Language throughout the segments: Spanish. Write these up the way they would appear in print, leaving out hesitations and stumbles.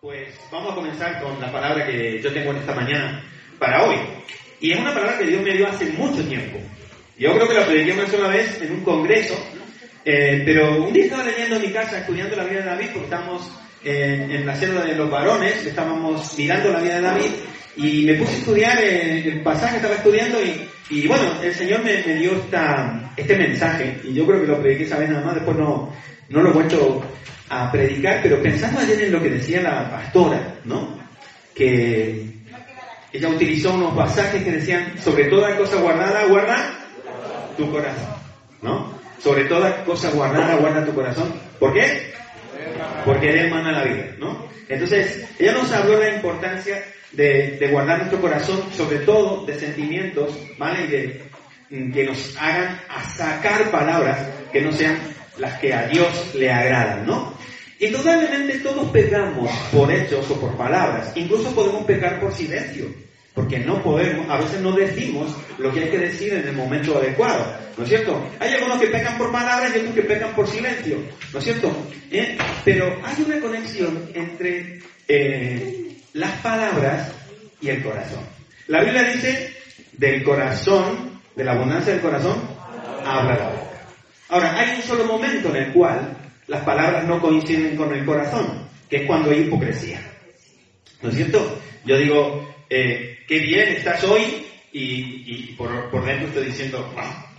Pues vamos a comenzar con la palabra que yo tengo en esta mañana para hoy. Y es una palabra que Dios me dio hace mucho tiempo. Yo creo que la prediqué una sola vez en un congreso, pero un día estaba leyendo en mi casa, estudiando la vida de David, porque estamos en la célula de los varones, estábamos mirando la vida de David, y me puse a estudiar el pasaje que estaba estudiando, y bueno, el Señor me dio este mensaje, y yo creo que lo prediqué esa vez nada más, después no lo he vuelto a predicar, pero pensando ayer en lo que decía la pastora, ¿no? Que ella utilizó unos pasajes que decían, sobre toda cosa guardada, guarda tu corazón, ¿no? Sobre toda cosa guardada, guarda tu corazón. ¿Por qué? Porque de él mana la vida, ¿no? Entonces, ella nos habló de la importancia de guardar nuestro corazón, sobre todo de sentimientos, ¿vale? Y de que nos hagan a sacar palabras que no sean las que a Dios le agradan, ¿no? Indudablemente todos pecamos por hechos o por palabras, incluso podemos pecar por silencio, porque no podemos, a veces no decimos lo que hay que decir en el momento adecuado, ¿no es cierto? Hay algunos que pecan por palabras y otros que pecan por silencio, ¿no es cierto? Pero hay una conexión entre las palabras y el corazón. La Biblia dice, del corazón, de la abundancia del corazón, habla la boca. Ahora, hay un solo momento en el cual las palabras no coinciden con el corazón, que es cuando hay hipocresía, ¿no es cierto? Yo digo, qué bien estás hoy, y por dentro estoy diciendo,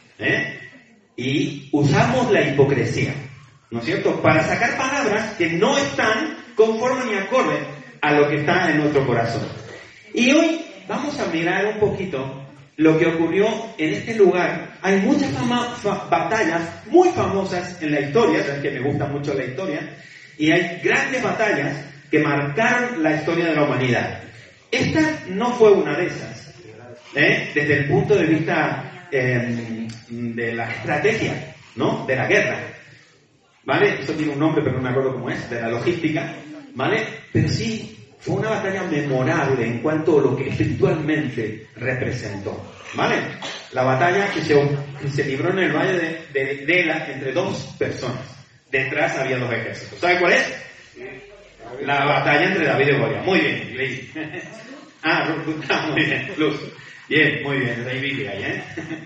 y usamos la hipocresía, ¿no es cierto? Para sacar palabras que no están conforme ni acorde a lo que está en nuestro corazón. Y hoy vamos a mirar un poquito lo que ocurrió en este lugar. Hay muchas batallas muy famosas en la historia, sabes que me gusta mucho la historia, y hay grandes batallas que marcaron la historia de la humanidad. Esta no fue una de esas, desde el punto de vista de la estrategia, ¿no? De la guerra, ¿vale? Eso tiene un nombre, pero no me acuerdo cómo es, de la logística, ¿vale? Pero sí, fue una batalla memorable en cuanto a lo que espiritualmente representó, ¿vale? La batalla que se libró en el valle de Ela entre dos personas. Detrás había dos ejércitos. ¿Sabe cuál es? La batalla entre David y Goliat. Muy bien, leí. Muy bien, Luz. Bien, muy bien, hay Biblia ahí,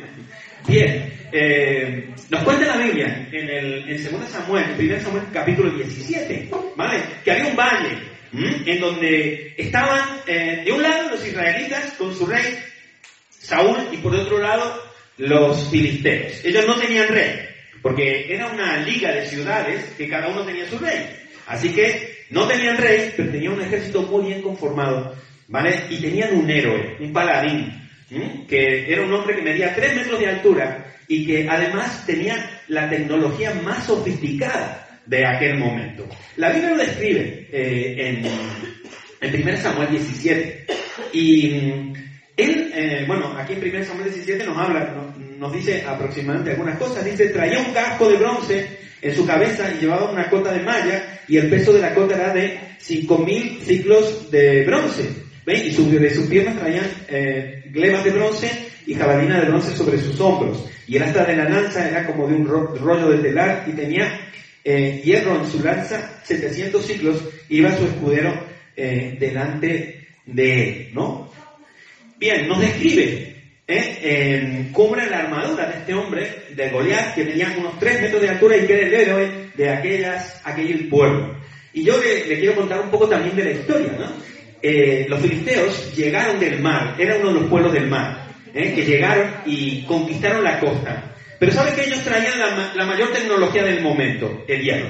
Bien, nos cuenta la Biblia en 2 Samuel, en 1 Samuel capítulo 17, ¿vale? Que había un valle en donde estaban de un lado los israelitas con su rey Saúl y por otro lado los filisteos. Ellos no tenían rey, porque era una liga de ciudades que cada uno tenía su rey. Así que no tenían rey, pero tenían un ejército muy bien conformado, ¿vale? Y tenían un héroe, un paladín, que era un hombre que medía 3 metros de altura y que además tenía la tecnología más sofisticada de aquel momento. La Biblia lo describe en 1 Samuel 17. Y él, aquí en 1 Samuel 17 nos dice aproximadamente algunas cosas. Dice, traía un casco de bronce en su cabeza y llevaba una cota de malla, y el peso de la cota era de 5.000 ciclos de bronce. ¿Ven? Y de sus piernas traían glebas de bronce y jabalina de bronce sobre sus hombros. Y el asta de la lanza era como de un rollo de telar, y tenía hierro en su lanza, 700 ciclos, iba su escudero delante de él, ¿no? Bien, nos describe cómo era la armadura de este hombre, de Goliat, que tenía unos 3 metros de altura y que era el héroe de aquel pueblo. Y yo le quiero contar un poco también de la historia, ¿no? Los filisteos llegaron del mar, era uno de los pueblos del mar, que llegaron y conquistaron la costa. Pero ¿sabe que ellos traían la mayor tecnología del momento? El hierro.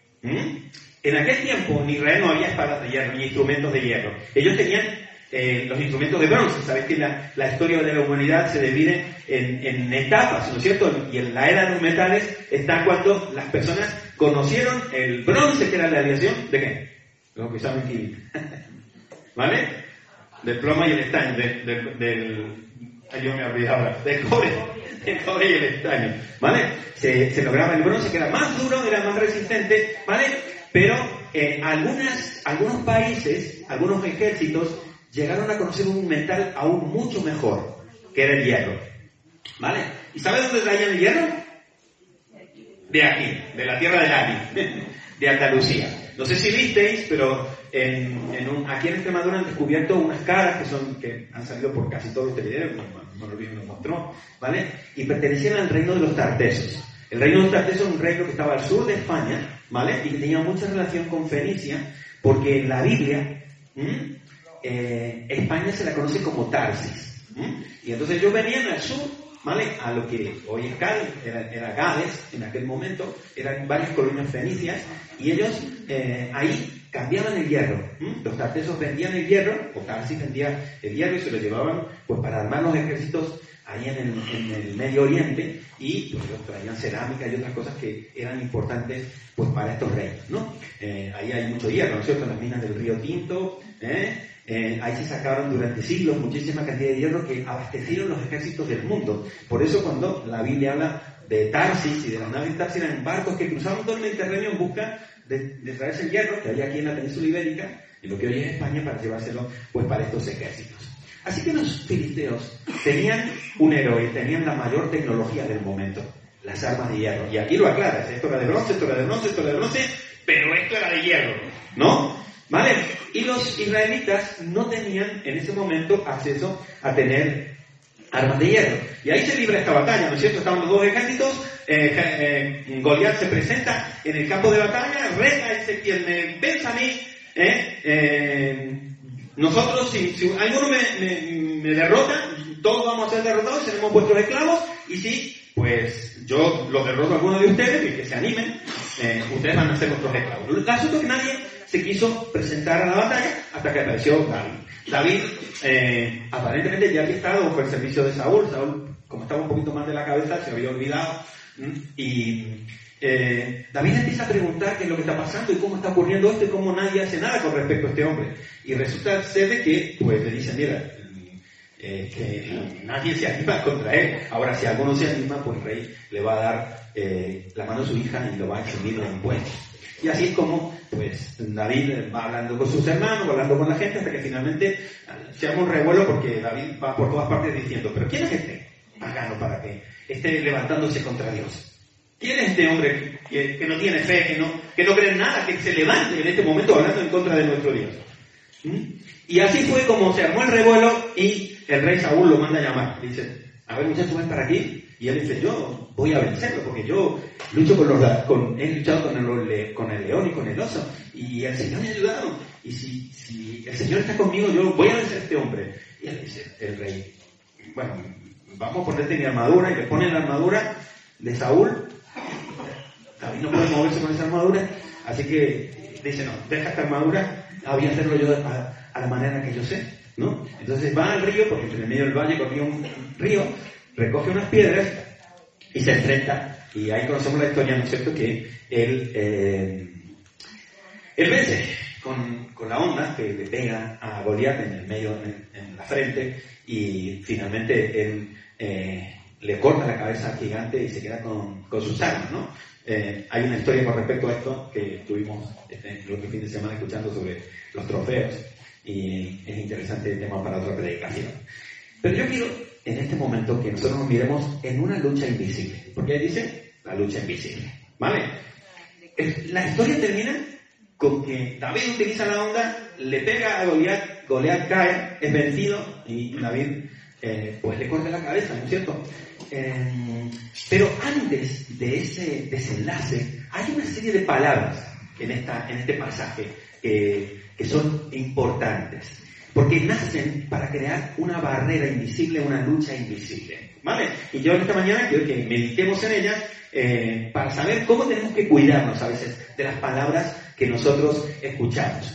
En aquel tiempo en Israel no había espadas de hierro ni instrumentos de hierro. Ellos tenían los instrumentos de bronce. Sabes que la historia de la humanidad se divide en etapas, ¿no es cierto? Y en la era de los metales está cuando las personas conocieron el bronce, que era la aleación de ¿qué? Lo que saben química. ¿Vale? Del plomo y el estaño, yo me olvidé ahora, del cobre y el estaño, ¿vale? Se lograba el bronce, que era más duro, era más resistente, ¿vale? Pero algunos países, algunos ejércitos, llegaron a conocer un metal aún mucho mejor, que era el hierro, ¿vale? ¿Y sabe dónde traían el hierro? De aquí, de la tierra del Ari. de Andalucía. No sé si visteis, pero aquí en Extremadura han descubierto unas caras que han salido por casi todos los telediarios, Manuel nos mostró, ¿vale? Y pertenecían al reino de los tartesos. El reino de los tartesos es un reino que estaba al sur de España, ¿vale? Y que tenía mucha relación con Fenicia, porque en la Biblia España se la conoce como Tarsis. Y entonces ellos venían al sur, ¿vale? A lo que hoy es Cádiz, era Gades en aquel momento, eran varias colonias fenicias, y ellos ahí cambiaban el hierro. Los tartesos vendían el hierro, o Tarsis vendía el hierro y se lo llevaban pues para armar los ejércitos ahí en el Medio Oriente, y pues ellos traían cerámica y otras cosas que eran importantes pues para estos reinos, ¿no? Ahí hay mucho hierro, ¿no es cierto? En las minas del Río Tinto, ahí se sacaron durante siglos muchísima cantidad de hierro que abastecieron los ejércitos del mundo. Por eso cuando la Biblia habla de Tarsis y de las naves de Tarsis, eran barcos que cruzaban todo el Mediterráneo en busca de traerse el hierro que había aquí en la península ibérica, en lo que hoy es España, para llevárselo pues para estos ejércitos. Así que los filisteos tenían un héroe, tenían la mayor tecnología del momento, las armas de hierro. Y aquí lo aclaras, esto era de bronce, esto era de bronce, esto era de bronce, pero esto era de hierro, ¿no? ¿Vale? Y los israelitas no tenían en ese momento acceso a tener armas de hierro. Y ahí se libra esta batalla, ¿no es cierto? Estaban los dos ejércitos, Goliat se presenta en el campo de batalla, reta el ven a mí, nosotros, si alguno me derrota, todos vamos a ser derrotados, seremos vuestros esclavos, y si, pues, yo los derroto a alguno de ustedes, y que se animen, ustedes van a ser nuestros esclavos. El asunto es que nadie se quiso presentar a la batalla hasta que apareció David. David, aparentemente ya había estado bajo el servicio de Saúl. Saúl, como estaba un poquito más de la cabeza, se había olvidado, y David empieza a preguntar qué es lo que está pasando y cómo está ocurriendo esto y cómo nadie hace nada con respecto a este hombre. Y resulta ser de que, pues, le dicen, mira, que nadie se anima contra él. Ahora, si alguno se anima, pues el rey le va a dar la mano a su hija y lo va a eximir de impuestos. Y así es como, pues, David va hablando con sus hermanos, va hablando con la gente, hasta que finalmente se arma un revuelo, porque David va por todas partes diciendo, pero ¿quién es este pagano para que esté levantándose contra Dios? ¿Quién es este hombre que no tiene fe, que no cree en nada, que se levante en este momento hablando en contra de nuestro Dios? Y así fue como se armó el revuelo, y el rey Saúl lo manda a llamar. Dice, a ver, muchacho, ven para aquí. Y él dice, yo voy a vencerlo, porque yo lucho he luchado con el león y con el oso, y el Señor me ha ayudado. Y si el Señor está conmigo, yo voy a vencer a este hombre. Y él dice, el rey, bueno, vamos a ponerte mi armadura, y le pone la armadura de Saúl. David no puede moverse con esa armadura, así que dice, no, deja esta armadura, voy a hacerlo yo a la manera que yo sé, ¿no? Entonces va al río, porque en el medio del valle corría un río, recoge unas piedras y se enfrenta, y ahí conocemos la historia, ¿no es cierto?, que él vence con la onda que le pega a Goliat en el medio, en la frente, y finalmente él le corta la cabeza al gigante y se queda con sus armas, ¿no? Hay una historia con respecto a esto que estuvimos el otro fin de semana escuchando sobre los trofeos, y es interesante el tema para otra predicación. Pero yo quiero en este momento que nosotros nos miremos en una lucha invisible, porque ahí dice la lucha invisible, ¿vale? La historia termina con que David utiliza la onda, le pega a Goliat, Goliat cae, es vencido, y David pues le corta la cabeza, ¿no es cierto? Pero antes de ese desenlace hay una serie de palabras en este pasaje que son importantes, porque nacen para crear una barrera invisible, una lucha invisible, ¿vale? Y yo esta mañana quiero que meditemos en ellas para saber cómo tenemos que cuidarnos a veces de las palabras que nosotros escuchamos.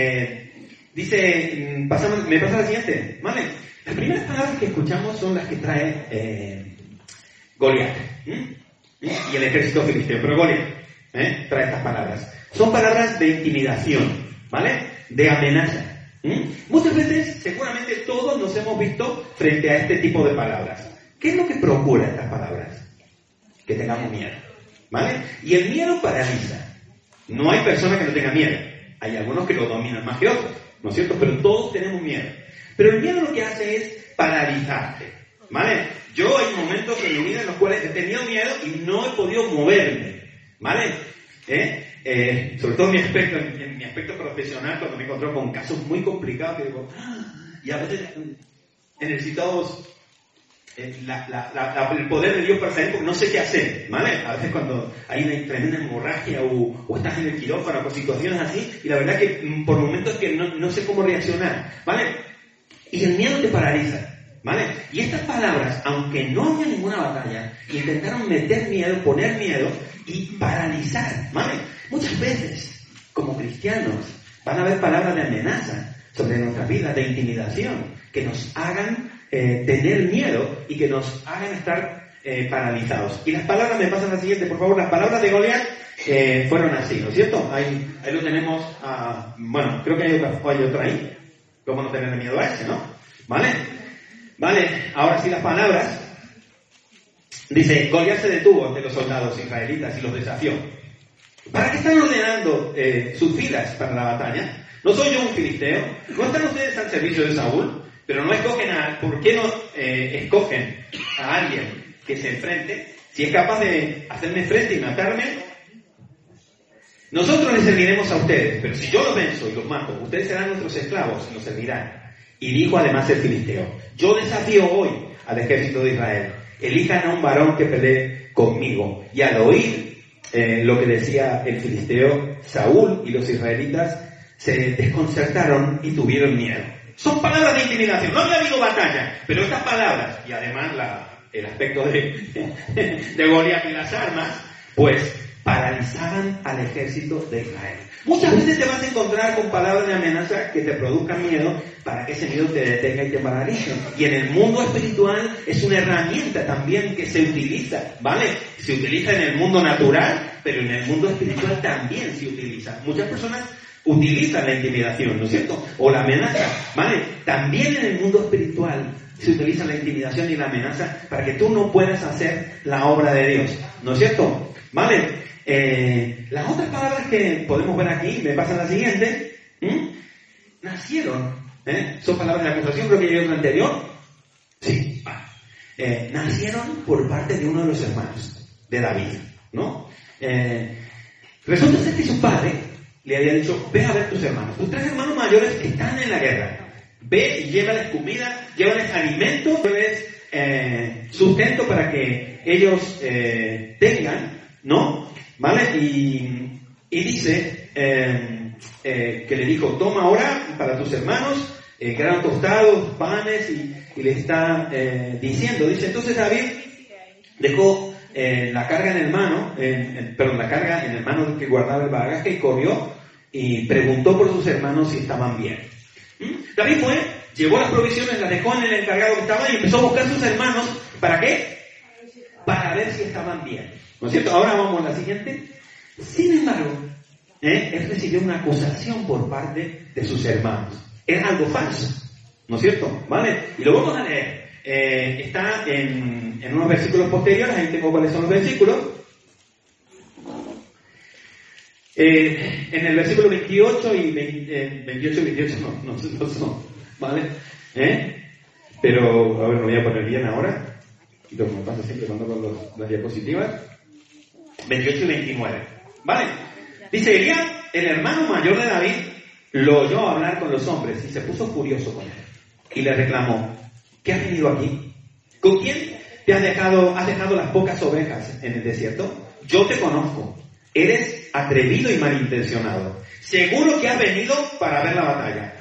Me pasa la siguiente, ¿vale? Las primeras palabras que escuchamos son las que trae Goliat y el ejército filisteo, pero Goliat trae estas palabras. Son palabras de intimidación, ¿vale? De amenaza. Muchas veces, seguramente todos nos hemos visto frente a este tipo de palabras. ¿Qué es lo que procura estas palabras? Que tengamos miedo, ¿vale? Y el miedo paraliza. No hay persona que no tenga miedo. Hay algunos que lo dominan más que otros, ¿no es cierto? Pero todos tenemos miedo. Pero el miedo lo que hace es paralizarte, ¿vale? Yo hay momentos en mi vida en los cuales he tenido miedo y no he podido moverme, ¿vale? sobre todo en mi aspecto profesional, cuando me encontré con casos muy complicados, que digo, y a veces necesitamos el poder de Dios para saber porque no sé qué hacer, ¿vale? A veces cuando hay una tremenda hemorragia o estás en el quirófano con situaciones así, y la verdad que por momentos que no sé cómo reaccionar, ¿vale? Y el miedo te paraliza, ¿vale? Y estas palabras, aunque no haya ninguna batalla, intentaron meter miedo, poner miedo y paralizar, ¿vale? Muchas veces, como cristianos, van a haber palabras de amenaza sobre nuestra vida, de intimidación, que nos hagan tener miedo y que nos hagan estar paralizados. Y las palabras, me pasan la siguiente, por favor. Las palabras de Goliat fueron así, ¿no es cierto? Ahí lo tenemos, bueno, creo que hay otra ahí. ¿Cómo no tener miedo a ese, no? ¿Vale? Ahora sí las palabras. Dice, Goliat se detuvo ante los soldados israelitas y los desafió. ¿Para qué están ordenando sus filas para la batalla? ¿No soy yo un filisteo? ¿No están ustedes al servicio de Saúl? Pero no escogen ¿por qué no escogen a alguien que se enfrente? Si es capaz de hacerme frente y matarme, nosotros les serviremos a ustedes. Pero si yo los venzo y los mato, ustedes serán nuestros esclavos y nos servirán. Y dijo además el filisteo, yo desafío hoy al ejército de Israel, elijan a un varón que pelee conmigo. Y al oír lo que decía el filisteo, Saúl y los israelitas se desconcertaron y tuvieron miedo. Son palabras de intimidación. No había habido batalla, pero estas palabras, y además el aspecto de Goliat y las armas, pues paralizaban al ejército de Israel. Muchas veces te vas a encontrar con palabras de amenaza que te produzcan miedo para que ese miedo te detenga y te paralice. Y en el mundo espiritual es una herramienta también que se utiliza, ¿vale? Se utiliza en el mundo natural, pero en el mundo espiritual también se utiliza. Muchas personas utilizan la intimidación, ¿no es cierto? O la amenaza, ¿vale? También en el mundo espiritual se utiliza la intimidación y la amenaza para que tú no puedas hacer la obra de Dios, ¿no es cierto? ¿Vale? Las otras palabras que podemos ver aquí, me pasan la siguiente, nacieron, son palabras de acusación, creo que yo en el anterior, sí, nacieron por parte de uno de los hermanos de David, ¿no? Resulta ser que su padre le había dicho, ve a ver tus hermanos. Tus 3 hermanos mayores están en la guerra. Ve y llévales comida, llévales alimento, llévales sustento para que ellos tengan, ¿no? ¿Vale? Y dice que le dijo, toma ahora para tus hermanos grano tostado, panes, y le está diciendo, dice, entonces David dejó la carga en el mano, la carga en el mano que guardaba el bagaje y corrió y preguntó por sus hermanos si estaban bien. David fue, llevó las provisiones, las dejó en el encargado que estaba y empezó a buscar a sus hermanos. ¿Para qué? Para ver si estaban bien. ¿No es cierto? Ahora vamos a la siguiente. Sin embargo, él recibió una acusación por parte de sus hermanos. Era algo falso. ¿No es cierto? ¿Vale? Y lo vamos a leer. Está en unos versículos posteriores, ahí tengo cuáles son los versículos. En el versículo 28 y 28 y 28 no son, ¿vale? Pero, a ver, lo voy a poner bien ahora, y lo que me pasa siempre cuando con las diapositivas. 28 y 29, ¿vale? Dice, Elías, el hermano mayor de David, lo oyó hablar con los hombres y se puso furioso con él. Y le reclamó, ¿qué has venido aquí? ¿Con quién has dejado las pocas ovejas en el desierto? Yo te conozco. Eres atrevido y malintencionado. Seguro que has venido para ver la batalla.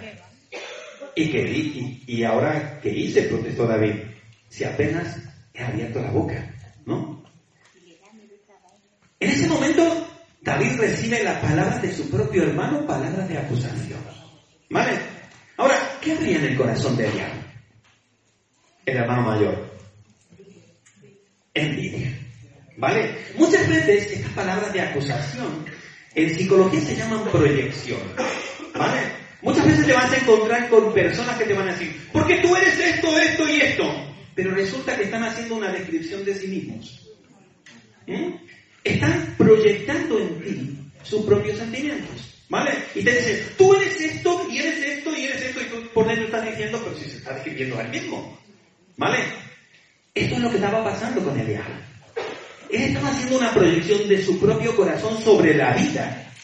¿Y ahora qué hice? Protestó David. Si apenas he abierto la boca, ¿no? En ese momento, David recibe las palabras de su propio hermano, palabras de acusación. ¿Vale? Ahora, ¿qué habría en el corazón de Eliab, el hermano mayor? Envidia. ¿Vale? Muchas veces estas palabras de acusación en psicología se llaman proyección. ¿Vale? Muchas veces te vas a encontrar con personas que te van a decir, porque tú eres esto, esto y esto. Pero resulta que están haciendo una descripción de sí mismos. Están proyectando en ti sus propios sentimientos. ¿Vale? Y te dicen, tú eres esto, y eres esto, y eres esto, y tú por dentro estás diciendo, pero si se está describiendo a él mismo. ¿Vale? Esto es lo que estaba pasando con Eliab. Él estaba haciendo una proyección de su propio corazón sobre la vida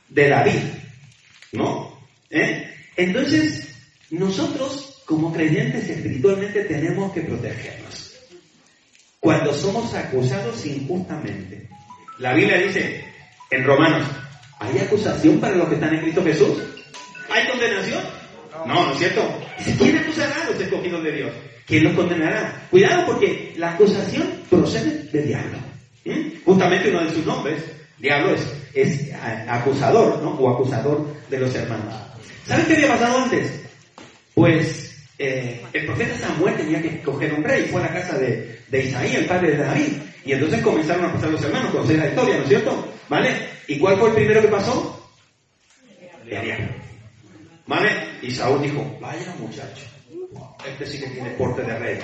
de David, ¿no? Entonces, nosotros como creyentes espiritualmente tenemos que protegernos cuando somos acusados injustamente. La Biblia dice en Romanos, ¿hay acusación para los que están en Cristo Jesús? ¿Hay condenación? No, ¿no es cierto? ¿Quién acusará a los escogidos de Dios? ¿Quién los condenará? Cuidado, porque la acusación procede del diablo. Justamente uno de sus nombres, diablo, es acusador, ¿no? O acusador de los hermanos. ¿Saben qué había pasado antes? Pues el profeta Samuel tenía que escoger un rey. Fue a la casa de Isaí, el padre de David. Y entonces comenzaron a pasar los hermanos, conocéis la historia, ¿no es cierto? ¿Vale? ¿Y cuál fue el primero que pasó? El diablo. ¿Vale? Y Saúl dijo, vaya muchacho, este sí que tiene porte de rey.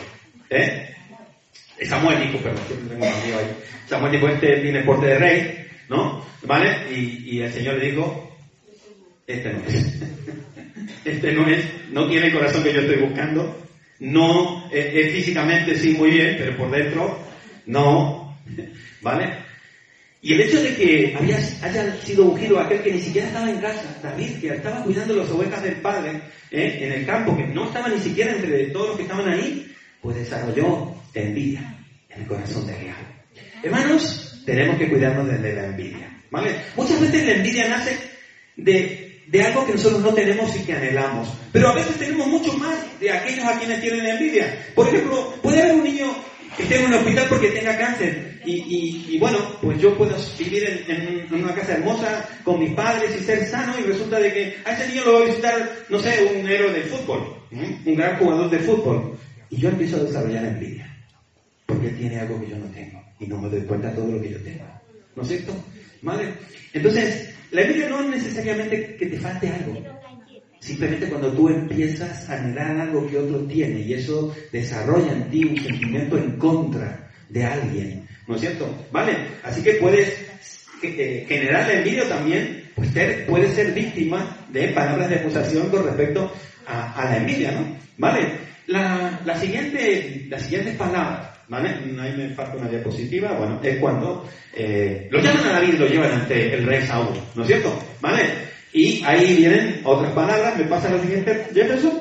Samuel dijo, perdón, siempre tengo un amigo ahí. Samuel dijo, este tiene porte de rey, ¿no? ¿Vale? Y el Señor le dijo, este no es. Este no es, no tiene el corazón que yo estoy buscando. No, físicamente sí muy bien, pero por dentro, no. ¿Vale? Y el hecho de que haya sido ungido aquel que ni siquiera estaba en casa, David, que estaba cuidando las ovejas del padre, en el campo, que no estaba ni siquiera entre todos los que estaban ahí, pues desarrolló envidia en el corazón de Eliab. Hermanos, tenemos que cuidarnos de la envidia, ¿vale? Muchas veces la envidia nace de algo que nosotros no tenemos y que anhelamos, pero a veces tenemos mucho más de aquellos a quienes tienen envidia. Por ejemplo, puede haber un niño que esté en un hospital porque tenga cáncer y bueno, pues yo puedo vivir en una casa hermosa con mis padres y ser sano, y resulta de que a ese niño lo va a visitar, no sé, un héroe del fútbol, un gran jugador de fútbol, y yo empiezo a desarrollar envidia porque él tiene algo que yo no tengo y no me doy cuenta de todo lo que yo tengo, ¿no es cierto? ¿Vale? Entonces, la envidia no es necesariamente que te falte algo. Simplemente cuando tú empiezas a anhelar algo que otro tiene y eso desarrolla en ti un sentimiento en contra de alguien, ¿no es cierto? ¿Vale? Así que puedes generar la envidia también, pues puedes ser víctima de palabras de acusación con respecto a la envidia, ¿no? ¿Vale? Las siguientes palabras, ¿vale? Ahí me falta una diapositiva, bueno, es cuando lo llaman a David y lo llevan ante el rey Saúl, ¿no es cierto? ¿Vale? Y ahí vienen otras palabras, me pasa lo siguiente, Jefferson,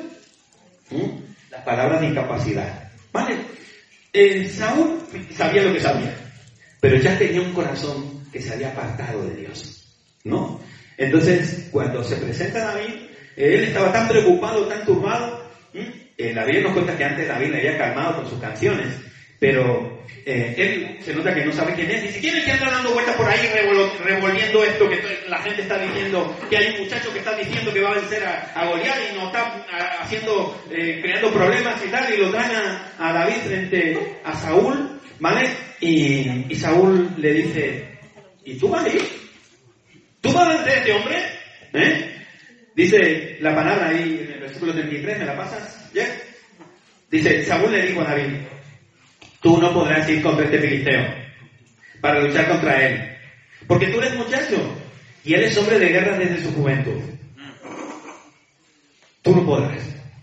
las palabras de incapacidad, ¿vale? Saúl sabía lo que sabía, pero ya tenía un corazón que se había apartado de Dios, ¿no? Entonces, cuando se presenta David, él estaba tan preocupado, tan turbado. La Biblia nos cuenta que antes David le había calmado con sus canciones, pero él se nota que no sabe quién es. Dice, ¿quién es el que anda dando vueltas por ahí revolviendo esto que la gente está diciendo? Que hay un muchacho que está diciendo que va a vencer a Goliat y nos está creando problemas y tal, y lo traen a David frente a Saúl, ¿vale? Y Saúl le dice, ¿y tú vas a ir? ¿Tú vas a vencer a este hombre? Dice la palabra ahí en el versículo 33, ¿me la pasas? ¿Ya? Dice, Saúl le dijo a David, tú no podrás ir contra este filisteo para luchar contra él, porque tú eres muchacho y él es hombre de guerra desde su juventud. Tú no podrás.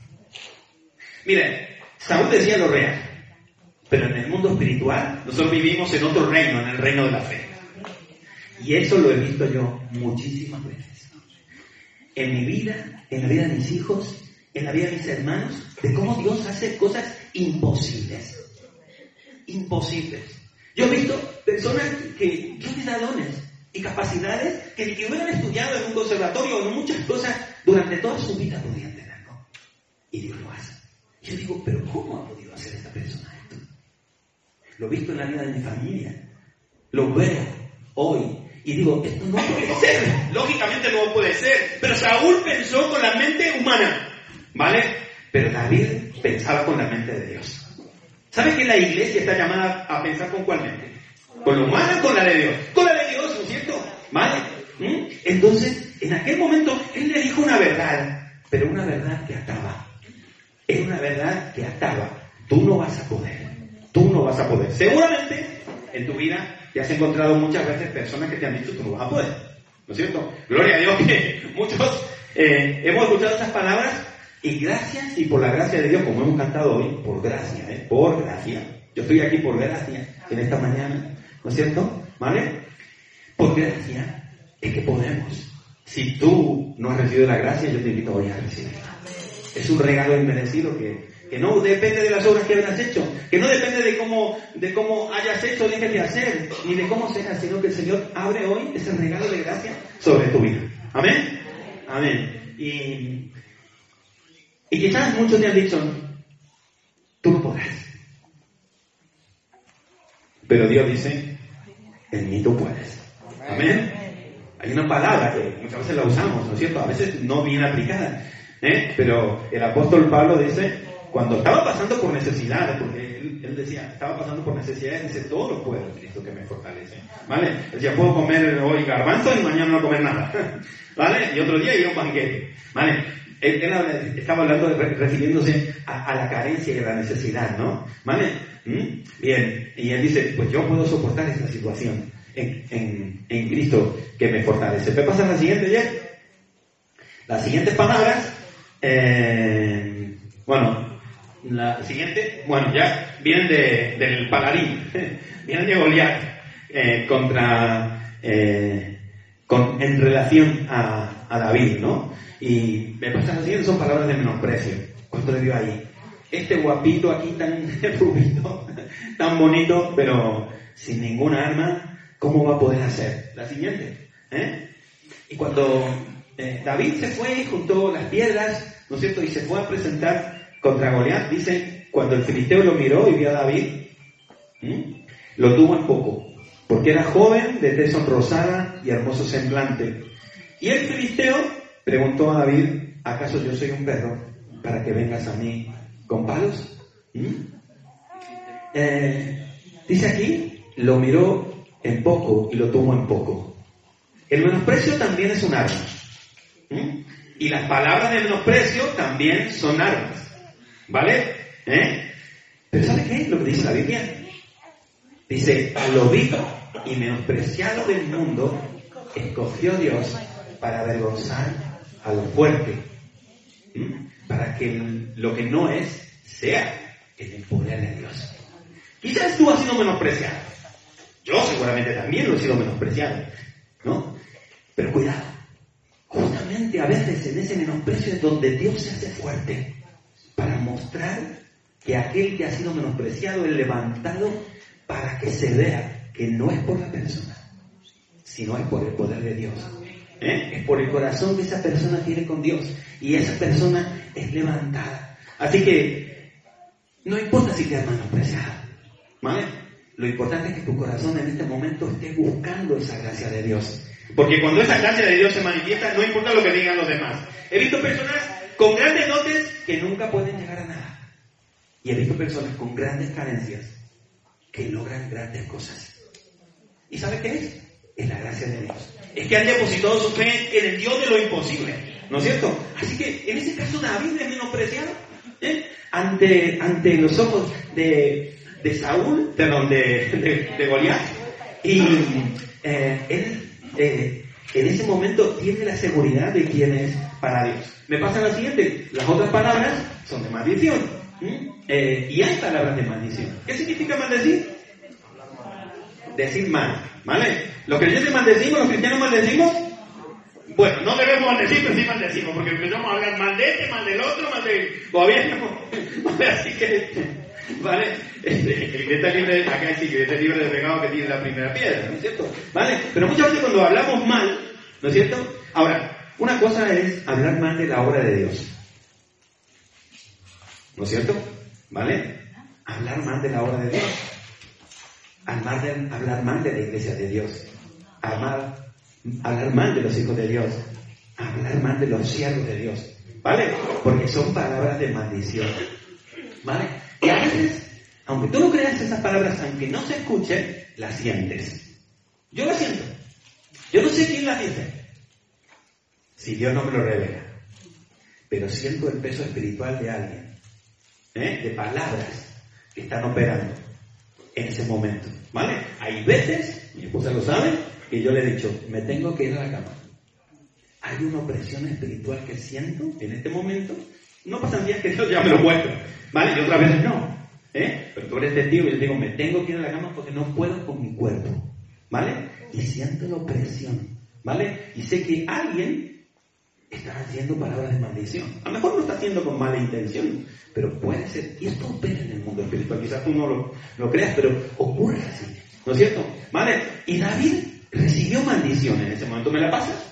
Mire, Saúl decía lo real, pero en el mundo espiritual nosotros vivimos en otro reino, en el reino de la fe. Y eso lo he visto yo muchísimas veces. En mi vida, en la vida de mis hijos, en la vida de mis hermanos, de cómo Dios hace cosas imposibles. Imposibles. Yo he visto personas que Dios les da dones y capacidades que ni que hubieran estudiado en un conservatorio o en muchas cosas durante toda su vida podían tenerlo. Y Dios lo hace. Yo digo, ¿pero cómo ha podido hacer esta persona esto? Lo he visto en la vida de mi familia. Lo veo hoy. Y digo, esto no puede ser. Lógicamente no puede ser. Pero Saúl pensó con la mente humana, ¿vale? Pero David pensaba con la mente de Dios. ¿Sabes que la iglesia está llamada a pensar con cuál mente? ¿Con la humana o con la de Dios? Con la de Dios, ¿no es cierto? ¿Vale? Entonces, en aquel momento, él le dijo una verdad, pero una verdad que ataba. Era una verdad que ataba. Tú no vas a poder. Tú no vas a poder. Seguramente, en tu vida, te has encontrado muchas veces personas que te han dicho tú no vas a poder, ¿no es cierto? Gloria a Dios que muchos hemos escuchado esas palabras y gracias y por la gracia de Dios, como hemos cantado hoy, por gracia, por gracia. Yo estoy aquí por gracia en esta mañana, ¿no es cierto? ¿Vale? Por gracia es que podemos Si tú no has recibido la gracia, yo te invito hoy a recibirla. Es un regalo inmerecido que no depende de las obras que hayas hecho, que no depende de cómo hayas hecho o dejes de hacer, ni de cómo seas, sino que el Señor abre hoy ese regalo de gracia sobre tu vida. ¿Amén? Amén. Y quizás muchos te han dicho, tú no podrás. Pero Dios dice, en mí tú puedes. Amén. Hay una palabra que muchas veces la usamos, ¿no es cierto? A veces no bien aplicada. Pero el apóstol Pablo dice, cuando estaba pasando por necesidades, porque él decía, estaba pasando por necesidades, dice, todo lo puedo en Cristo que me fortalece. ¿Vale? Él decía, puedo comer hoy garbanzos y mañana no comer nada. ¿Vale? Y otro día ir a un banquete. ¿Vale? Él estaba hablando refiriéndose a la carencia y a la necesidad, ¿no? ¿Vale? Bien. Y él dice, pues yo puedo soportar esa situación en Cristo que me fortalece. ¿Me pasa la siguiente ya? Las siguientes palabras, la siguiente, ya vienen del paladín, vienen de Goliat, en relación a David, ¿no? Y me pasa la siguiente, son palabras de menosprecio. ¿Cuánto le dio ahí? Este guapito aquí tan rubito, tan bonito, pero sin ninguna arma, ¿cómo va a poder hacer? La siguiente, Y cuando David se fue y juntó las piedras, ¿no es cierto? Y se fue a presentar contra Goliat, dice, cuando el filisteo lo miró y vio a David, lo tuvo en poco, porque era joven, de tez sonrosada y hermoso semblante. Y el filisteo preguntó a David, ¿acaso yo soy un perro para que vengas a mí con palos? Dice aquí, lo miró en poco y lo tuvo en poco. El menosprecio también es un arma. Y las palabras de menosprecio también son armas. ¿Vale? Pero ¿sabe qué es lo que dice la Biblia? Dice, a lo vil y menospreciado del mundo escogió Dios para avergonzar a lo fuerte. Para que lo que no es sea en el poder de Dios. Quizás tú has sido menospreciado. Yo seguramente también lo he sido menospreciado, ¿no? Pero cuidado. Justamente a veces en ese menosprecio es donde Dios se hace fuerte para mostrar que aquel que ha sido menospreciado es levantado para que se vea que no es por la persona, sino es por el poder de Dios. Es por el corazón que esa persona tiene con Dios y esa persona es levantada. Así que no importa si te has menospreciado, ¿vale? Lo importante es que tu corazón en este momento esté buscando esa gracia de Dios. Porque cuando esa gracia de Dios se manifiesta, no importa lo que digan los demás. He visto personas con grandes dotes que nunca pueden llegar a nada. Y he visto personas con grandes carencias que logran grandes cosas. ¿Y sabe qué es? Es la gracia de Dios. Es que han depositado su fe en el Dios de lo imposible, ¿no es cierto? Así que en ese caso David es menospreciado ante los ojos de Saúl, de Goliat. Y él en ese momento tiene la seguridad de quién es para Dios. Me pasa lo siguiente, las otras palabras son de maldición. Y hay palabras de maldición. ¿Qué significa maldecir? Decir mal, ¿vale? Los creyentes maldecimos, los cristianos maldecimos. Bueno, no debemos maldecir, pero sí maldecimos, porque empezamos a hablar mal de este, mal del otro, mal del gobierno. Así que, ¿vale? El que está libre, acá sí, que está libre de pecado que tiene la primera piedra, ¿no es cierto? ¿Vale? Pero muchas veces cuando hablamos mal, ¿no es cierto? Ahora, una cosa es hablar mal de la obra de Dios, ¿no es cierto? ¿Vale? Hablar mal de la obra de Dios. Hablar mal de la iglesia de Dios. Hablar mal de los hijos de Dios. Hablar mal de los siervos de Dios. ¿Vale? Porque son palabras de maldición. ¿Vale? Y a veces, aunque tú no creas esas palabras, aunque no se escuchen, las sientes. Yo las siento. Yo no sé quién las dice, si Dios no me lo revela. Pero siento el peso espiritual de alguien, de palabras que están operando en ese momento. ¿Vale? Hay veces, mi esposa lo sabe, que yo le he dicho, me tengo que ir a la cama. Hay una opresión espiritual que siento en este momento. No pasan días que Dios ya me lo muestra, ¿vale? Y otras veces no, pero tú eres testigo y yo digo, me tengo que ir a la cama porque no puedo con mi cuerpo, ¿vale? Y siento la opresión ¿vale? Y sé que alguien está haciendo palabras de maldición. A lo mejor no está haciendo con mala intención, pero puede ser. Y esto opera en el mundo espiritual. Quizás tú no lo creas, pero ocurre así. ¿No es cierto? ¿Vale? Y David recibió maldición en ese momento. ¿Me la pasas?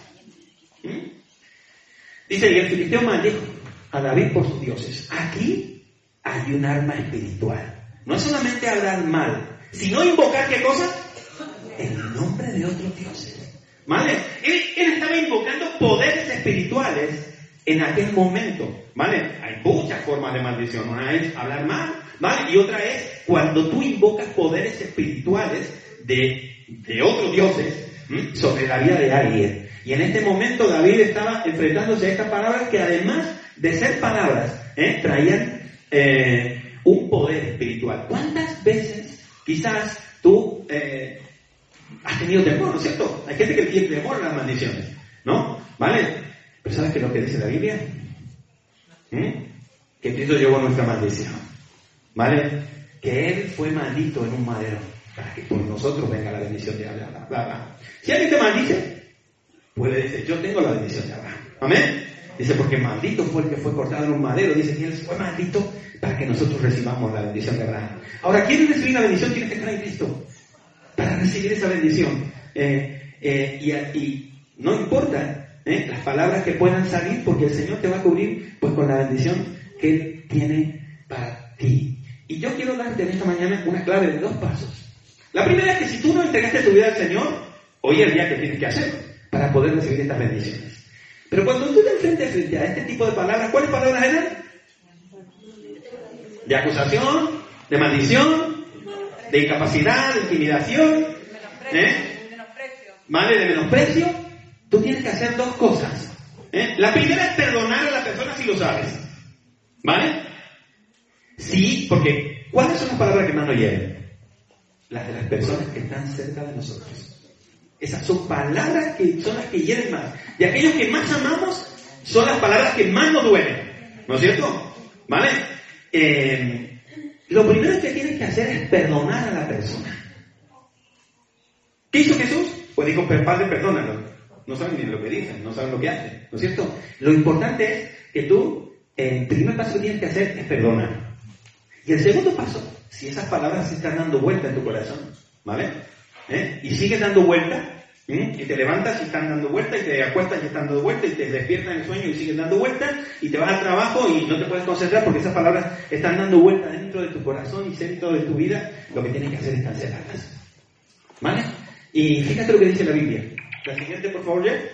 Dice, y el filisteo maldijo a David por sus dioses. Aquí hay un arma espiritual. No es solamente hablar mal, sino invocar, ¿qué cosa? El nombre de otros dioses. ¿Vale? Él estaba invocando poderes espirituales en aquel momento. ¿Vale? Hay muchas formas de maldición. Una es hablar mal, ¿vale? Y otra es cuando tú invocas poderes espirituales de otros dioses sobre la vida de alguien. Y en este momento David estaba enfrentándose a estas palabras que, además de ser palabras, traían un poder espiritual. ¿Cuántas veces quizás tú has tenido temor, ¿no es cierto? Hay gente que tiene temor a las maldiciones, ¿no? ¿Vale? Pero ¿sabes qué es lo que dice la Biblia? Que Cristo llevó nuestra maldición, ¿vale? Que Él fue maldito en un madero para que por nosotros venga la bendición de Abraham. Si alguien te maldice, puede decir, yo tengo la bendición de Abraham. ¿Amén? Dice, porque maldito fue el que fue cortado en un madero. Dice que Él fue maldito para que nosotros recibamos la bendición de Abraham. Ahora, ¿quieres recibir la bendición? Tienes que estar en Cristo para recibir esa bendición. Y no importa las palabras que puedan salir, porque el Señor te va a cubrir pues con la bendición que Él tiene para ti. Y yo quiero darte en esta mañana una clave de 2 pasos. La primera es que si tú no entregaste tu vida al Señor, hoy es el día que tienes que hacerlo para poder recibir estas bendiciones. Pero cuando tú te enfrentes frente a este tipo de palabras, ¿cuáles palabras eran? De acusación, de maldición, de incapacidad, de intimidación, ¿vale? De menosprecio. Tú tienes que hacer 2 cosas. La primera es perdonar a la persona si lo sabes, ¿vale? Sí, porque ¿cuáles son las palabras que más nos hieren? Las de las personas que están cerca de nosotros. Esas son palabras que son las que hieren más. Y aquellos que más amamos son las palabras que más nos duelen. ¿No es cierto? ¿Vale? Lo primero que tienes que hacer es perdonar a la persona. ¿Qué hizo Jesús? Pues dijo, Padre, perdónalo. No saben ni lo que dicen, no saben lo que hacen. ¿No es cierto? Lo importante es que tú, el primer paso que tienes que hacer es perdonar. Y el segundo paso, si esas palabras se están dando vuelta en tu corazón, ¿vale? Y sigues dando vuelta, y te levantas y están dando vuelta, y te acuestas y están dando vuelta, y te despiertas en el sueño y sigues dando vuelta, y te vas al trabajo y no te puedes concentrar porque esas palabras están dando vuelta dentro de tu corazón y dentro de tu vida. Lo que tienes que hacer es cancelarlas, ¿vale? Y fíjate lo que dice la Biblia. La siguiente, por favor, Jeff.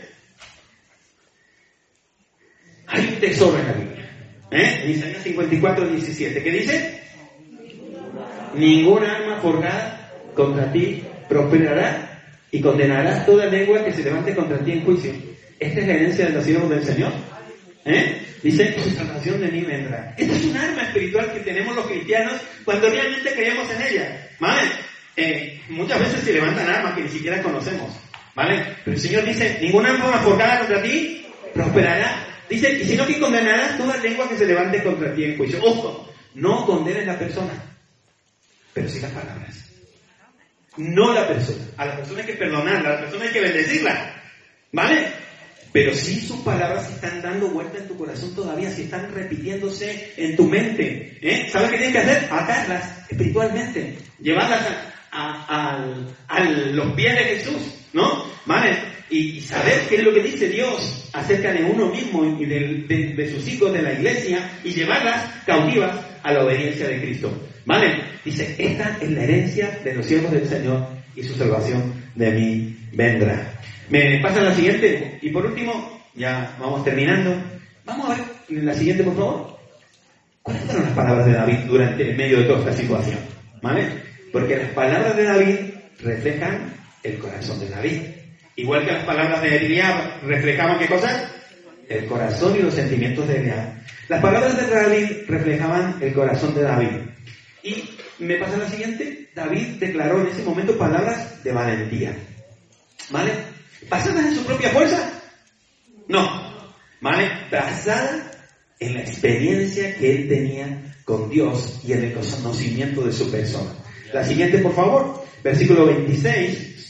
Hay un tesoro en la Biblia, en Isaías 54:17, ¿qué dice? Ninguna arma forjada contra ti prosperará, y condenarás toda lengua que se levante contra ti en juicio. Esta es la herencia de los siervos del Señor. Dice, su salvación de mí vendrá. Esta es un arma espiritual que tenemos los cristianos cuando realmente creemos en ella, ¿vale? Muchas veces se levantan armas que ni siquiera conocemos, ¿vale? Pero el Señor dice, ninguna arma forjada contra ti prosperará. Dice, y sino que condenarás toda lengua que se levante contra ti en juicio. Ojo, no condenes a la persona, pero sí las palabras. No la persona. A la persona hay que perdonarla, a la persona hay que bendecirla, ¿vale? Pero si sus palabras están dando vuelta en tu corazón todavía, si están repitiéndose en tu mente, ¿sabes qué tienes que hacer? Atarlas espiritualmente, llevarlas a los pies de Jesús, ¿no? ¿Vale? Y saber qué es lo que dice Dios acerca de uno mismo y de sus hijos, de la iglesia, y llevarlas cautivas a la obediencia de Cristo, ¿vale? Dice, esta es la herencia de los siervos del Señor y su salvación de mí vendrá. Me pasa la siguiente, y por último, ya vamos terminando. Vamos a ver la siguiente, por favor. ¿Cuáles fueron las palabras de David durante el medio de toda esta situación? ¿Vale? Porque las palabras de David reflejan el corazón de David. Igual que las palabras de Eliab reflejaban ¿qué cosa? El corazón y los sentimientos de Eliab. Las palabras de David reflejaban el corazón de David. Y me pasa la siguiente. David declaró en ese momento palabras de valentía. ¿Vale? ¿Basadas en su propia fuerza? No. ¿Vale? Basada en la experiencia que él tenía con Dios y en el conocimiento de su persona. La siguiente, por favor. Versículo 26.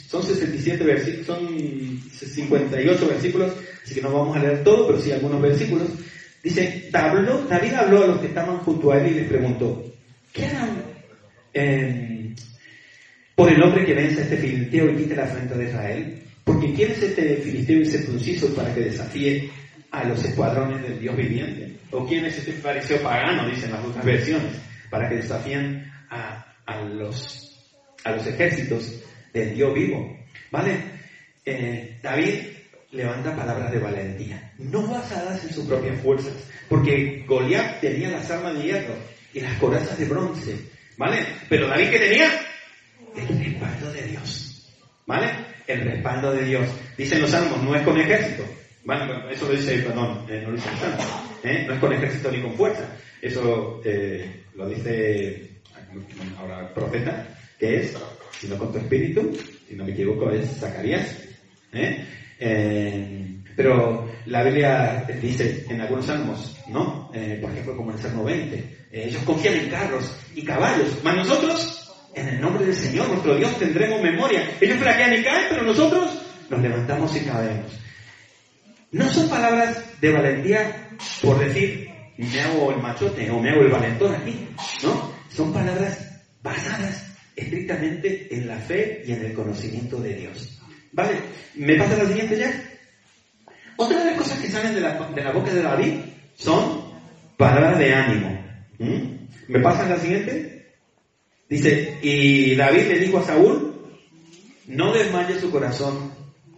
son 67 versículos, son 58 versículos, así que no vamos a leer todo, pero sí algunos versículos. Dice, David habló a los que estaban junto a él y les preguntó, ¿qué harán por el hombre que vence a este filisteo y quite la afrenta de Israel? Porque ¿quién es este filisteo incircunciso para que desafíe a los escuadrones del Dios viviente? ¿O quién es este fariseo pagano, dicen las otras versiones, para que desafíen a los ejércitos del Dios vivo? ¿Vale? David levanta palabras de valentía, no basadas en sus propias fuerzas, porque Goliat tenía las armas de hierro y las corazas de bronce, ¿vale? Pero David, ¿qué tenía? El respaldo de Dios, ¿vale? El respaldo de Dios. Dicen los salmos, no es con ejército. Bueno, eso lo dice, no lo dice el salmo, no es con ejército ni con fuerza. Eso lo dice ahora el profeta, que es, sino con tu espíritu, si no me equivoco es Zacarías, pero la Biblia dice en algunos salmos, ¿no? Por ejemplo, como en el Salmo 20, ellos confían en carros y caballos, mas nosotros, en el nombre del Señor, nuestro Dios, tendremos memoria. Ellos flaquean y caen, pero nosotros nos levantamos y caemos. No son palabras de valentía por decir, me hago el machote o me hago el valentón aquí, ¿no? Son palabras basadas estrictamente en la fe y en el conocimiento de Dios. ¿Vale? ¿Me pasa la siguiente ya? Otra de las cosas que salen de la boca de David son palabras de ánimo. ¿Me pasa la siguiente? Dice, y David le dijo a Saúl, no desmaye su corazón,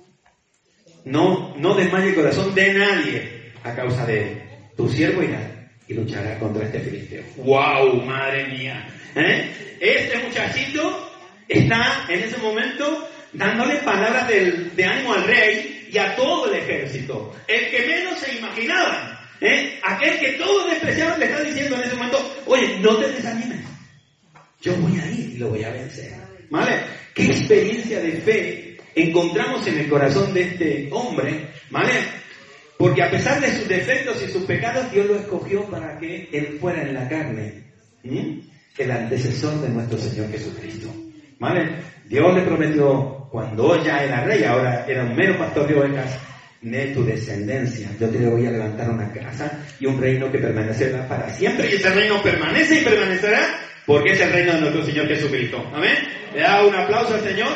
no desmaye el corazón de nadie a causa de él. Tu siervo irá y luchará contra este filisteo. ¡Wow! ¡Madre mía! Este muchachito está en ese momento dándole palabras de ánimo al rey y a todo el ejército. El que menos se imaginaban, aquel que todos despreciaban, le está diciendo en ese momento, oye, no te desanimes, yo voy a ir y lo voy a vencer. ¿Vale? ¿Qué experiencia de fe encontramos en el corazón de este hombre? ¿Vale? Porque a pesar de sus defectos y sus pecados, Dios lo escogió para que él fuera en la carne el antecesor de nuestro Señor Jesucristo. ¿Vale? Dios le prometió, cuando ya era rey, ahora era un mero pastor de ovejas, de tu descendencia yo te voy a levantar una casa y un reino que permanecerá para siempre, y ese reino permanece y permanecerá porque es el reino de nuestro Señor Jesucristo. ¿Amén? Le da un aplauso al Señor.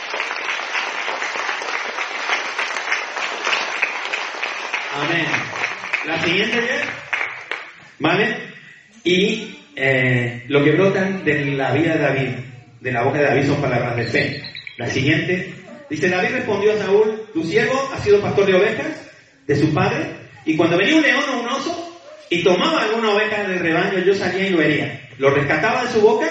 Amén. La siguiente ya, ¿vale? Y lo que brotan de la vida de David, de la boca de David, son palabras de fe. La siguiente, dice, David respondió a Saúl, tu siervo ha sido pastor de ovejas de su padre, y cuando venía un león o un oso y tomaba alguna oveja del rebaño, yo salía y lo hería. Lo rescataba de su boca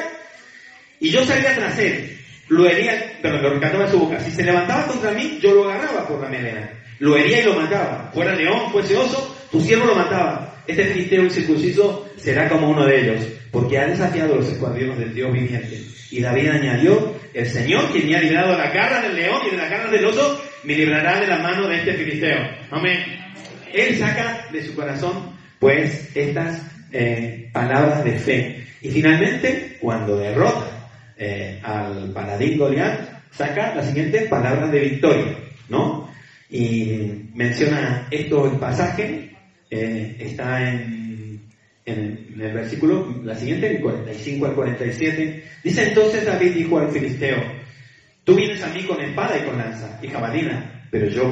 y yo salía tras él. Lo rescataba de su boca. Si se levantaba contra mí, yo lo agarraba por la melena. Lo hería y lo mataba. Fuera león, fuese oso, tu siervo lo mataba. Este filisteo incircunciso será como uno de ellos, porque ha desafiado los escuadrones del Dios viviente. Y David añadió, el Señor, quien me ha librado de la garra del león y de la garra del oso, me librará de la mano de este filisteo. Amén. Él saca de su corazón, pues, estas palabras de fe. Y finalmente, cuando derrota al paladín Goliat, saca las siguientes palabras de victoria, ¿no? Y menciona esto el pasaje, está en el versículo, la siguiente, el 45 al 47. Dice, entonces David dijo al filisteo, tú vienes a mí con espada y con lanza y jabalina, pero yo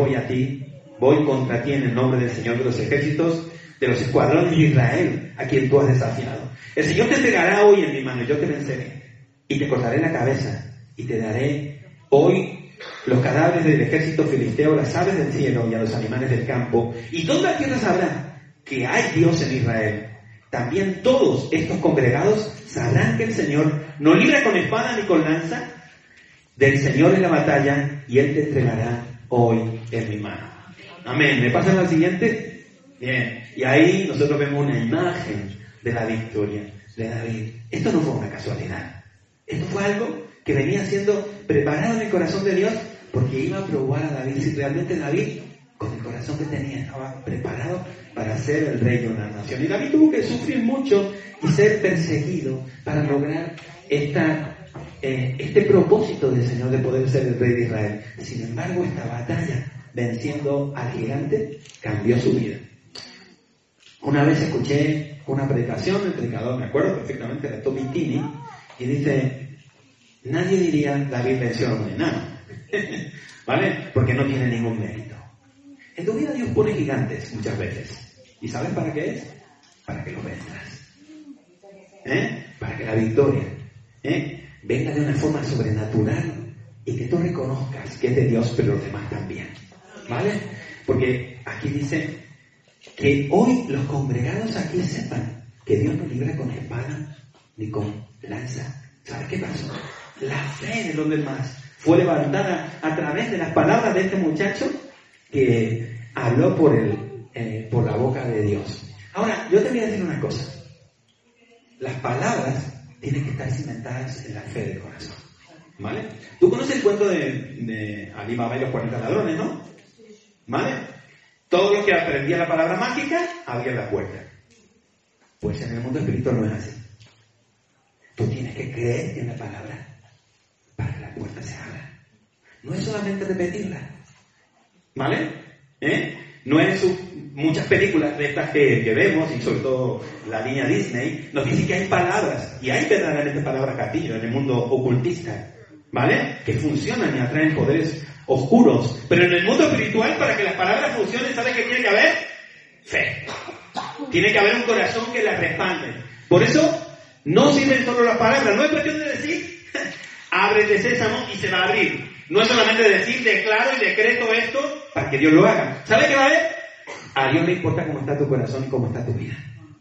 voy contra ti en el nombre del Señor de los ejércitos, de los escuadrones de Israel, a quien tú has desafiado. El Señor te entregará hoy en mi mano, yo te venceré, y te cortaré la cabeza, y te daré hoy los cadáveres del ejército filisteo, las aves del cielo y a los animales del campo, y toda la tierra sabrá que hay Dios en Israel. También todos estos congregados sabrán que el Señor no libra con espada ni con lanza, del Señor en la batalla, y Él te entregará hoy en mi mano. Amén. ¿Me pasan la siguiente? Bien. Y ahí nosotros vemos una imagen de la victoria de David. Esto no fue una casualidad. Esto fue algo que venía siendo preparado en el corazón de Dios, porque iba a probar a David si realmente David, con el corazón que tenía, estaba preparado para ser el rey de una nación. Y David tuvo que sufrir mucho y ser perseguido para lograr esta este propósito del Señor de poder ser el rey de Israel. Sin embargo, esta batalla, venciendo al gigante, cambió su vida. Una vez escuché una predicación del predicador, me acuerdo perfectamente, de Tommy Tini, y dice: nadie diría David venció a un enano, ¿vale? Porque no tiene ningún mérito. En tu vida Dios pone gigantes muchas veces. ¿Y sabes para qué es? Para que los venzas. Para que la victoria venga de una forma sobrenatural y que tú reconozcas que es de Dios, pero los demás también. ¿Vale? Porque aquí dice que hoy los congregados aquí sepan que Dios no libra con espada ni con lanza. ¿Sabes qué pasó? La fe de los demás fue levantada a través de las palabras de este muchacho que habló por la boca de Dios. Ahora, yo te voy a decir una cosa. Las palabras tienen que estar cimentadas en la fe del corazón. ¿Vale? Tú conoces el cuento de Ali Baba y los 40 ladrones, ¿no? ¿Vale? Todo lo que aprendía la palabra mágica, abría la puerta. Pues en el mundo espiritual no es así. Tú tienes que creer en la palabra para que la puerta se abra. No es solamente repetirla. ¿Vale? No es muchas películas de estas que vemos, y sobre todo la línea Disney, nos dice que hay palabras, y hay verdaderamente palabras gatillo en el mundo ocultista, ¿vale? Que funcionan y atraen poderes oscuros. Pero en el mundo espiritual, para que las palabras funcionen, ¿sabes qué tiene que haber? Fe. Tiene que haber un corazón que las respalde. Por eso, no sirven solo las palabras. No es cuestión de decir, ábrete sésamo y se va a abrir. No es solamente decir, declaro y decreto esto para que Dios lo haga. ¿Sabes qué va a haber? A Dios le importa cómo está tu corazón y cómo está tu vida.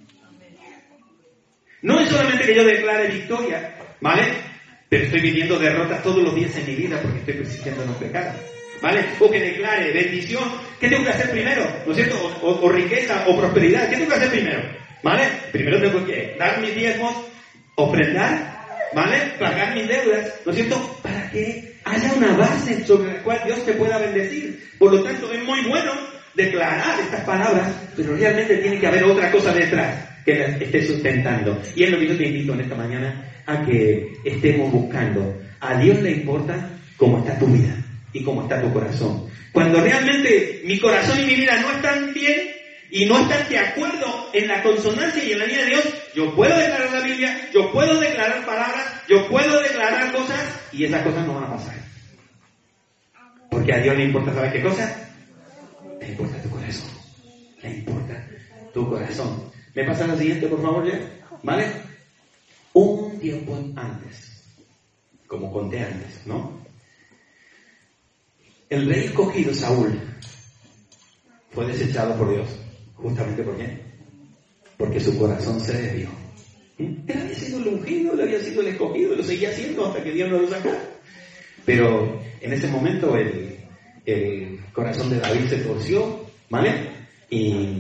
No es solamente que yo declare victoria, ¿vale? Pero estoy viviendo derrotas todos los días en mi vida porque estoy persistiendo en los pecados, ¿vale? O que declare bendición. ¿Qué tengo que hacer primero? ¿No es cierto? O riqueza o prosperidad. ¿Qué tengo que hacer primero? ¿Vale? Primero tengo que dar mis diezmos, ofrendar, ¿vale? Pagar mis deudas, ¿no es cierto? Para que haya una base sobre la cual Dios te pueda bendecir. Por lo tanto, es muy bueno declarar estas palabras, pero realmente tiene que haber otra cosa detrás que las esté sustentando. Y es lo que yo te invito en esta mañana a que estemos buscando. A Dios le importa cómo está tu vida y cómo está tu corazón. Cuando realmente mi corazón y mi vida no están bien y no están de acuerdo en la consonancia y en la línea de Dios, yo puedo declarar la Biblia, yo puedo declarar palabras, yo puedo declarar cosas y esas cosas no van a pasar. Porque a Dios le importa, ¿sabes qué cosa? Le importa tu corazón. Le importa tu corazón. ¿Me pasa lo siguiente, por favor, ya? ¿Vale? Un tiempo antes, como conté antes, ¿no? El rey escogido, Saúl, fue desechado por Dios. ¿Justamente por qué? Porque su corazón se desvió. Él había sido el ungido, él había sido el escogido, lo seguía siendo hasta que Dios no lo sacara. Pero en ese momento el corazón de David se torció, ¿vale? Y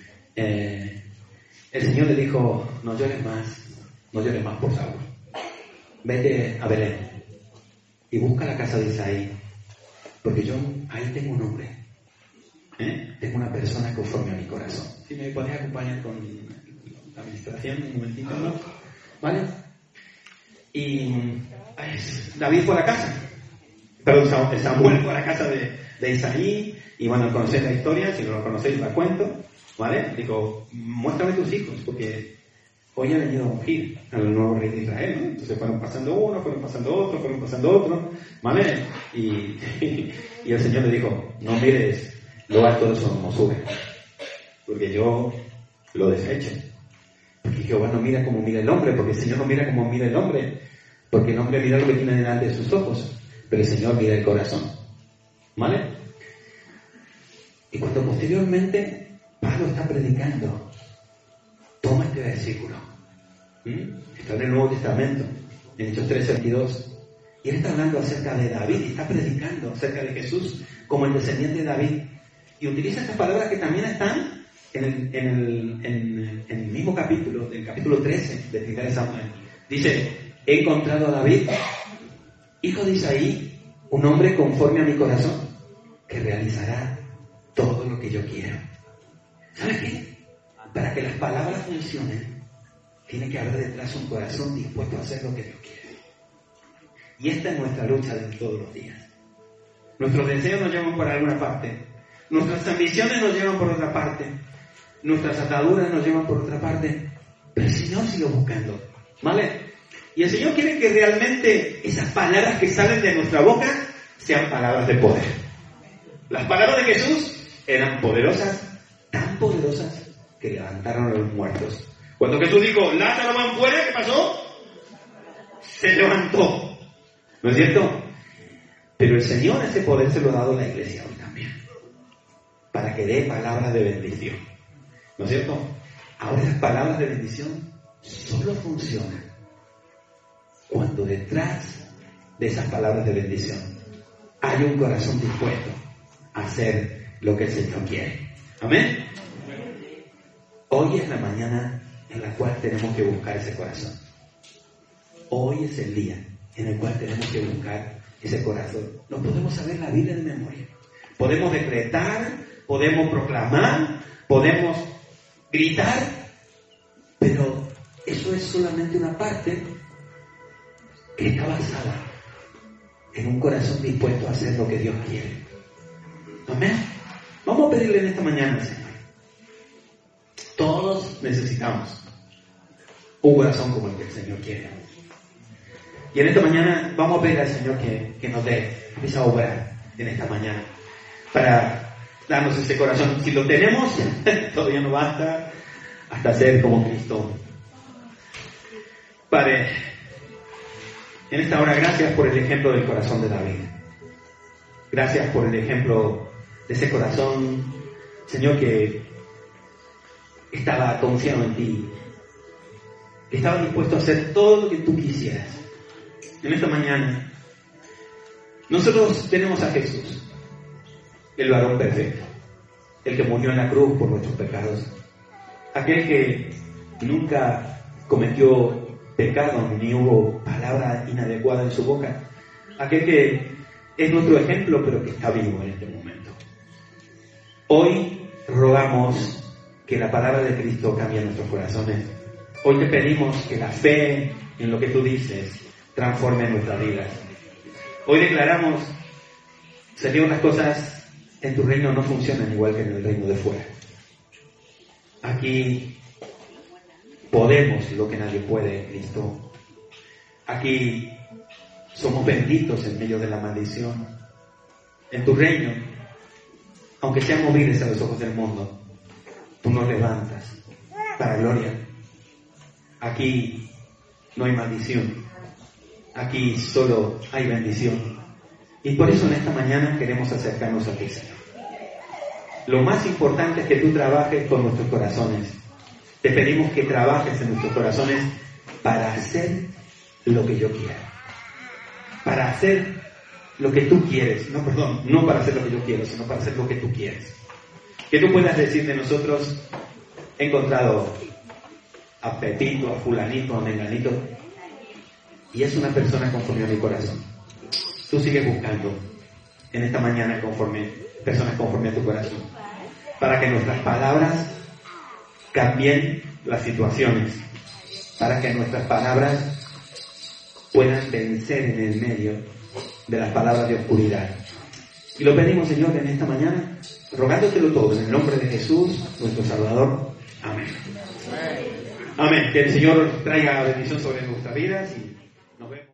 el Señor le dijo: no llores más por Saúl. Vete a Belén y busca la casa de Isaí, porque yo ahí tengo un hombre, tengo una persona conforme a mi corazón. Si me podés acompañar con la administración un momentito, ¿no? ¿Vale? Y David fue a la casa, perdón, Samuel fue a la casa de Isaí, y bueno, conocéis la historia, si no lo conocéis la cuento, ¿vale? Digo, muéstrame tus hijos, porque hoy ha venido a ungir al nuevo rey de Israel, ¿no? Entonces fueron pasando uno, fueron pasando otro, ¿vale? Y el Señor le dijo: no mires lo alto de su hermosura, porque yo lo desecho. Porque Jehová no mira como mira el hombre, porque el Señor no mira como mira el hombre, porque el hombre mira lo que tiene delante de sus ojos, pero el Señor mira el corazón, ¿vale? Y cuando posteriormente Pablo está predicando, toma este versículo, está en el Nuevo Testamento, en Hechos 3:22, y él está hablando acerca de David, y está predicando acerca de Jesús como el descendiente de David, y utiliza estas palabras que también están en el mismo capítulo, del capítulo 13 de 1 Samuel. Dice: he encontrado a David, hijo de Isaí, un hombre conforme a mi corazón, que realizará todo lo que yo quiera. ¿Sabes qué? Para que las palabras funcionen, tiene que haber detrás un corazón dispuesto a hacer lo que Dios quiere. Y esta es nuestra lucha de todos los días. Nuestros deseos nos llevan por alguna parte. Nuestras ambiciones nos llevan por otra parte. Nuestras ataduras nos llevan por otra parte. Pero el Señor sigue buscando. ¿Vale? Y el Señor quiere que realmente esas palabras que salen de nuestra boca sean palabras de poder. Las palabras de Jesús eran poderosas, tan poderosas que levantaron a los muertos. Cuando Jesús dijo, Lázaro van fuera, ¿qué pasó? Se levantó. ¿No es cierto? Pero el Señor ese poder se lo ha dado a la iglesia hoy también. Para que dé palabras de bendición. ¿No es cierto? Ahora esas palabras de bendición solo funcionan cuando detrás de esas palabras de bendición hay un corazón dispuesto a hacer lo que el Señor quiere. ¿Amén? Hoy es la mañana en la cual tenemos que buscar ese corazón. Hoy es el día en el cual tenemos que buscar ese corazón. No podemos saber la Biblia de memoria. Podemos decretar, podemos proclamar, podemos gritar, pero eso es solamente una parte que está basada en un corazón dispuesto a hacer lo que Dios quiere. Amén. Vamos a pedirle en esta mañana al Señor. Todos necesitamos un corazón como el que el Señor quiere. Y en esta mañana vamos a pedir al Señor que nos dé esa obra en esta mañana para darnos ese corazón. Si lo tenemos, todavía no basta hasta ser como Cristo. Padre, en esta hora, gracias por el ejemplo del corazón de David. Gracias por el ejemplo de ese corazón, Señor, que estaba confiado en ti, que estaba dispuesto a hacer todo lo que tú quisieras. En esta mañana, nosotros tenemos a Jesús, el varón perfecto, el que murió en la cruz por nuestros pecados, aquel que nunca cometió pecado ni hubo palabra inadecuada en su boca, aquel que es nuestro ejemplo pero que está vivo en este momento. Hoy rogamos que la palabra de Cristo cambie nuestros corazones. Hoy te pedimos que la fe en lo que tú dices transforme nuestras vidas. Hoy declaramos, Señor, las cosas en tu reino no funcionan igual que en el reino de fuera. Aquí podemos lo que nadie puede, Cristo. Aquí somos benditos en medio de la maldición. En tu reino, aunque seamos viles a los ojos del mundo, tú nos levantas para gloria. Aquí no hay maldición. Aquí solo hay bendición. Y por eso en esta mañana queremos acercarnos a ti, Señor. Lo más importante es que tú trabajes con nuestros corazones. Te pedimos que trabajes en nuestros corazones para hacer lo que yo quiera. Para hacer lo que tú quieres. No para hacer lo que yo quiero, sino para hacer lo que tú quieres. Que tú puedas decir de nosotros, he encontrado a Pepito, a fulanito, a menganito, y es una persona conforme a mi corazón. Tú sigues buscando en esta mañana personas conforme a tu corazón, para que nuestras palabras cambien las situaciones, para que nuestras palabras puedan vencer en el medio de las palabras de oscuridad. Y lo pedimos, Señor, en esta mañana, rogándotelo todo, en el nombre de Jesús, nuestro Salvador. Amén. Amén. Que el Señor traiga bendición sobre nuestras vidas y nos vemos.